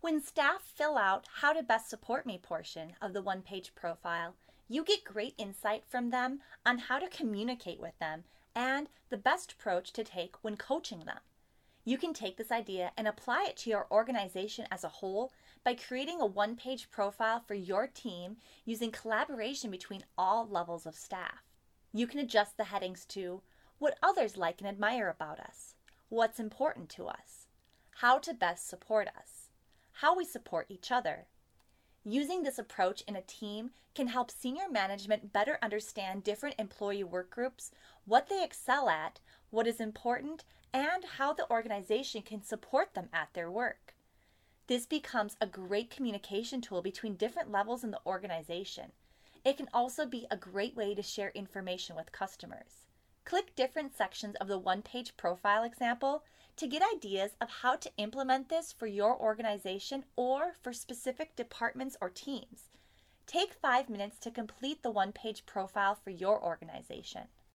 When staff fill out how to best support me portion of the one-page profile, you get great insight from them on how to communicate with them and the best approach to take when coaching them. You can take this idea and apply it to your organization as a whole by creating a one-page profile for your team using collaboration between all levels of staff. You can adjust the headings to what others like and admire about us, what's important to us, how to best support us, how we support each other. Using this approach in a team can help senior management better understand different employee work groups, what they excel at, what is important, and how the organization can support them at their work. This becomes a great communication tool between different levels in the organization. It can also be a great way to share information with customers. Click different sections of the one-page profile example to get ideas of how to implement this for your organization or for specific departments or teams. Take 5 minutes to complete the one-page profile for your organization.